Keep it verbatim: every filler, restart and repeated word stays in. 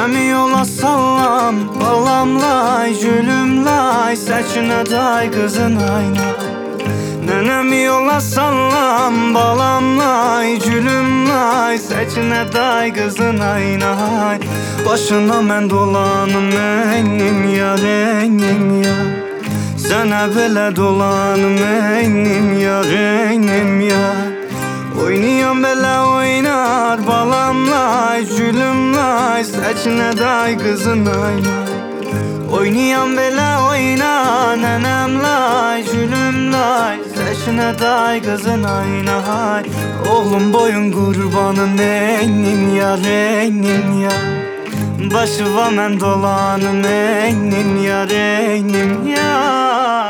Nənəmi yola sallam, balamlay, gülümlay, Səkinə day qızın ayna. Nənəmi yola sallam, balamlay, gülümlay, Səkinə day qızın ayna. Başına mən dolanım, əynim yar, əynim yar. Sənə belə dolanım, əynim yar, əynim yar. Oynayam belə oynar, balamlay, gülümlay, Səkinə day qızın ayna. Oynayam belə oynar, nənəmlay, gülümlay, Səkinə day qızın ayna. Oğlum boyun qurbanın, əynim yar, əynim yar. Başıva mən dolanım, əynim yar, əynim yar.